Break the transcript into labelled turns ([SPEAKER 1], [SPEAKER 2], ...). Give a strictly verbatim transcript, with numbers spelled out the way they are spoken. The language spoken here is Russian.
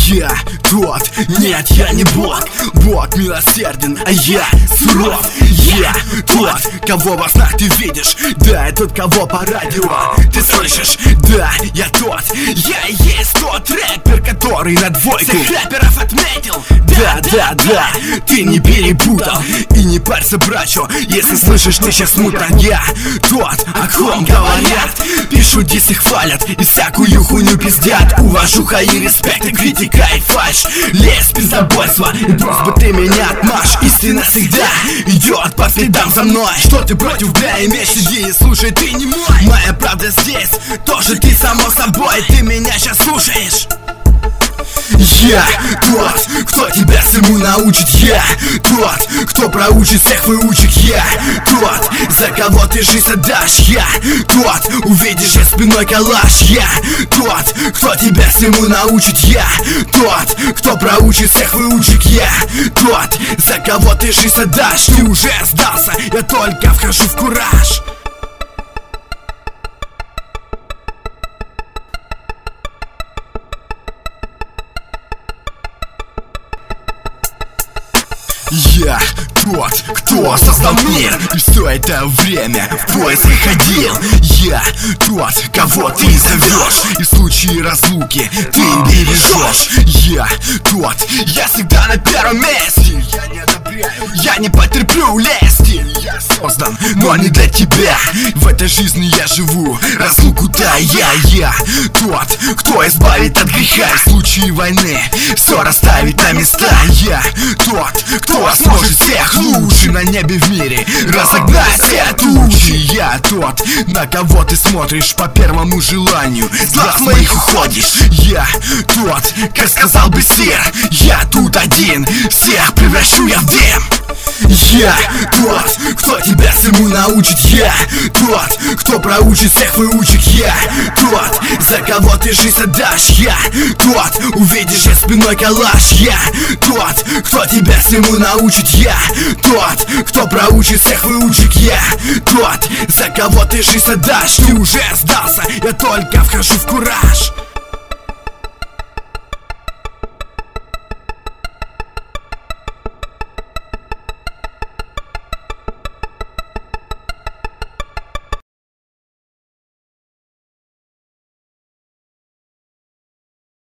[SPEAKER 1] Я тот, нет, я не Бог. Бог милосерден, а я суров. Я тот, кого во снах ты видишь. Да, я тот, кого по радио ты слышишь. Да, я тот, я и есть тот рэпер, который на двойку всех рэперов отметил. Да, да, да, ты не перепутал. И не парься, брачо, если слышишь ты сейчас мутно. Я тот, о ком говорят, пишут, дисы хвалят и всякую хуйню пиздят. Уважуха и респект, и критика, и фальшь, лезь, пиздобойство, и просто бы ты меня отмашь. Истина всегда идет по следам за мной. Что ты против, бля, имеешь, сиди и слушай, ты не мой. Моя правда здесь, тоже ты само собой. Ты меня сейчас слушаешь. Я тот, кто тебя всему научит. Я тот, кто проучит всех выучек. Я тот, за кого ты жизнь отдашь. Я тот, увидишь за спиной калаш. Я тот, кто тебя всему научит. Я тот, кто проучит всех выучек. Я тот, за кого ты жизнь отдашь. Ты уже сдался, я только вхожу в кураж. Я тот, кто создал мир, и все это время в поисках ходил. Я тот, кого ты зовешь, и в случае разлуки ты бережешь. Я тот, я всегда на первом месте. Я не одобряю, я не потерплю лести. Я создан, но не для тебя. В этой жизни я живу, разлуку да я. Я тот, кто избавит от греха, и в случае войны все расставит на места. Я тот, кто сможет всех лучше на небе в мире разогнать все тучи. Я тот, на кого ты смотришь по первому желанию, с глаз моих уходишь. Я тот, как сказал бы сир, я тут один, всех превращу я в дым. Я тот, кто тебя всему научит. Я тот, кто проучит всех выучек. Я тот, за кого ты жизнь отдашь. Я тот, увидишь за спиной калаш. Я тот, кто тебя всему научит. Я тот, кто проучит всех выучек. Я тот, за кого ты жизнь отдашь. Ты уже сдался, я только вхожу в кураж.